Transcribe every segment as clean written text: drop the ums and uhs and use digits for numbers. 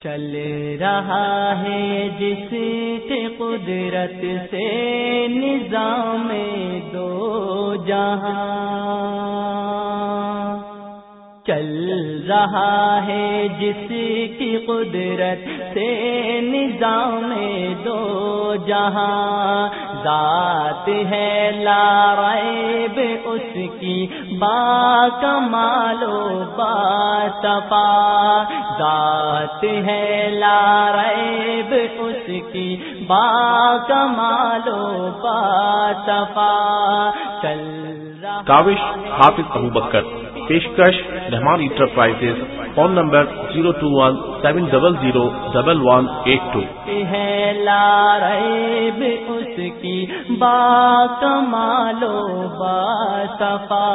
چل رہا ہے جس کے قدرت سے نظام دو جہاں، چل رہا ہے جس کی قدرت سے نظام دو جہاں، ذات ہے لا ریب اس کی با کمال و با صفا، ذات ہے لا ریب اس کی با کمال و با صفا، چل رہا کاوش حافظ ابو بکر، پیشکش رحمان انٹرپرائزز، فون نمبر 021-700-1182 ہے لا ریب اس کی با کمال و با صفا،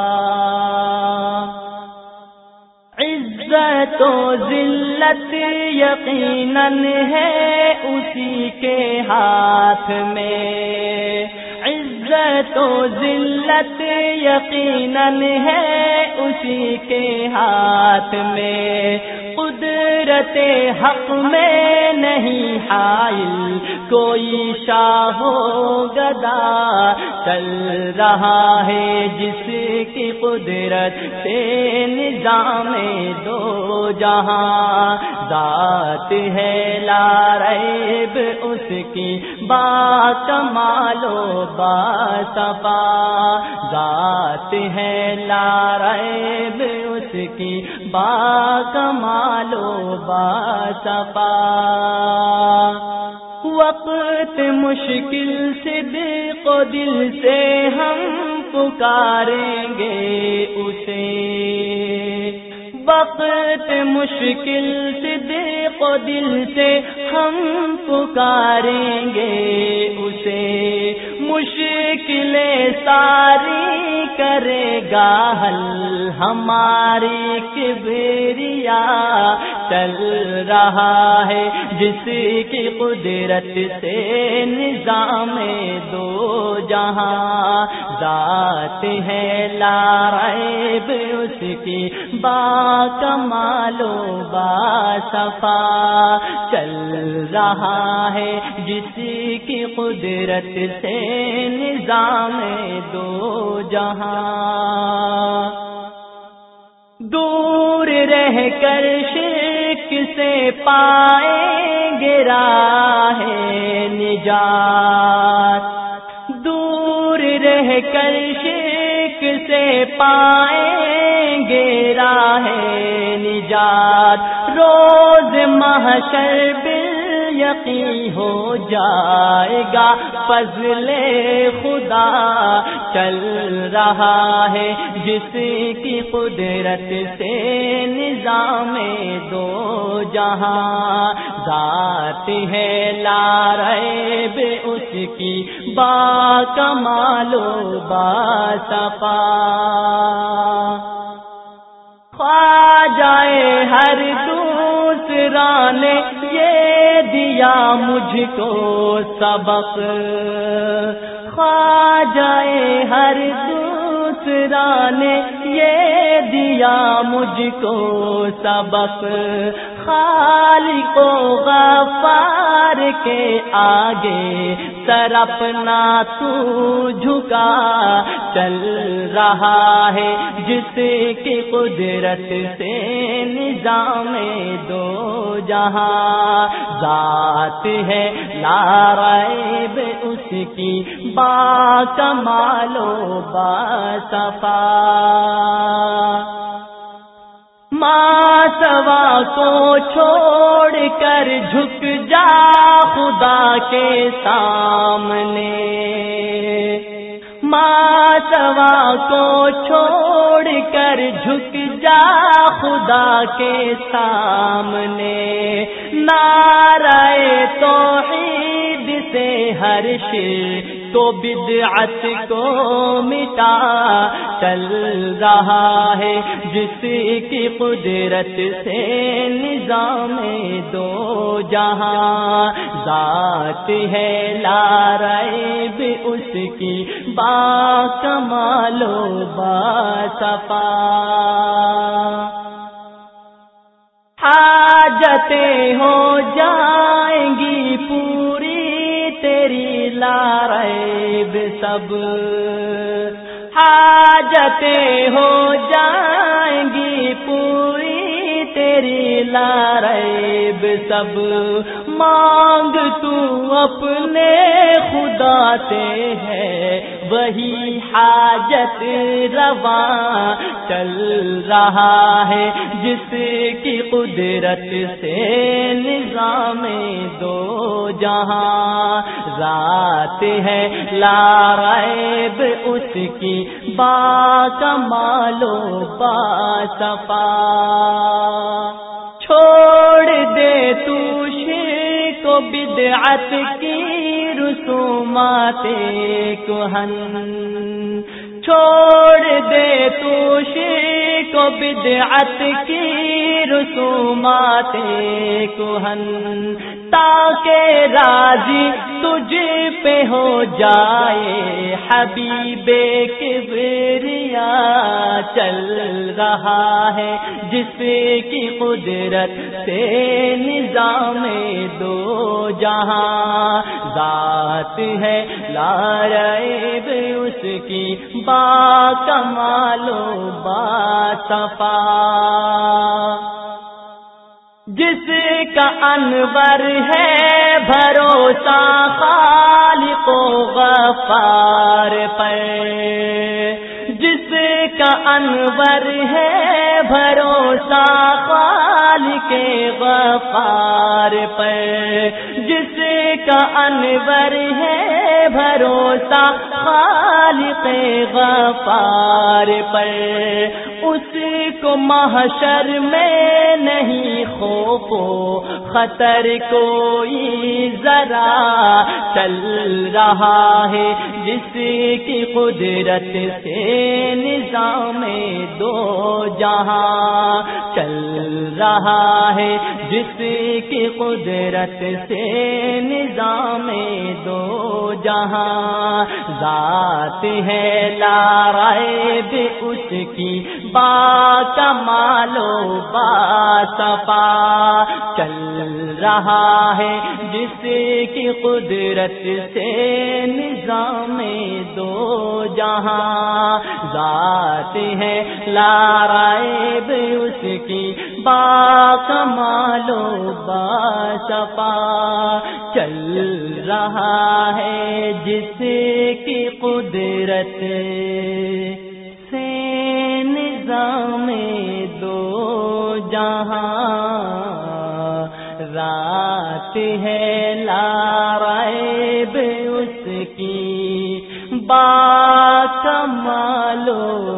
عزت و ذلت یقیناً ہے اسی کے ہاتھ میں، عزت و ذلت یقیناً ہے اسی کے ہاتھ میں، قدرت حق میں نہیں حائل کوئی شاہ و گدا، چل رہا ہے جس کی قدرت سے نظام دو جہاں، ذات ہے لا ریب اس کی با کمال و با صفا، ذات ہے لا ریب اس کی با کمال و با صفا، وقت مشکل صدق و دل سے ہم پکاریں گے اسے، وقت مشکل صدق و دل سے ہم پکاریں گے اسے، مشکلیں ساری کرے گا حل ہماری کبریا، چل رہا ہے جس کی قدرت سے نظام دو جہاں، ذات ہے لا ریب اس کی با کمال و با صفا، چل رہا ہے جس کی قدرت سے نظام دو جہاں، دور رہ کر شرک سے پائیں گے راہ نجات، دور رہ کر شرک سے پائیں گے راہ نجات، روز محشر یقین ہو جائے گا فضل خدا، چل رہا ہے جس کی قدرت سے نظام دو جہاں، ذات ہے لا ریب اس کی با کمال و با صفا، خواجہ ہر دوسرا نے یہ دیا مجھ کو سبق، خواجہ ہر دوسرا نے یہ دیا مجھ کو سبق، خالق و غفار کے آگے سر اپنا تو جھکا، چل رہا ہے جس کی قدرت سے نظام دو جہاں، ذات ہے لا ریب اس کی با کمال و با صفا، ماسوا کو چھوڑ کر جھک جا خدا کے سامنے، ماسوا کو چھوڑ کر جھک جا خدا کے سامنے، نعرہ توحید سے ہر شرک تو بدعت کو مٹا، چل رہا ہے جس کی قدرت سے نظام دو جہاں، ذات ہے لا ریب اس کی با کمال و با صفا، حاجتیں ہو جائیں گی پوری تیری لا ریب سب، حاجتیں ہو جائیں گی پوری تیری لا ریب سب، مانگ تو اپنے خدا سے ہے وہی حاجت رواں چل رہا ہے، جس کی قدرت سے نظام دو جہاں ذات ہے لا ریب اس کی با کمال و با صفا۔ چھوڑ دے تو شرک و بدعت کی رسومات کہن، چھوڑ دے تو شرک و بدعت کی رسومات کہن، تاکہ راضی تجھ پہ ہو جائے حبیب کبریا چل رہا ہے، جس کی قدرت سے نظام دو جہاں ذات ہے لا ریب اس کی با کمال و با صفا، جس کا انور ہے بھروسہ خالق و غفار پر، جس کا انور ہے بھروسہ خالق غفار پر، جس کا انور ہے بھروسہ خالق غفار پر، اس کو محشر میں نہیں خوف و خطر کوئی ذرا چل رہا ہے، جس کی قدرت سے نظام دو جہاں چل رہا ہے، جس کی قدرت سے نظام دو جہاں ذات ہے لا ریب اس کی با کمال و با صفا، چل رہا ہے جس کی قدرت سے نظام دو جہاں ذات ہے لا ریب اس کی با کمال و با صفا، چل رہا ہے جس کی قدرت سے نظام دو جہاں رات ہے لا ریب اس کی با کمال و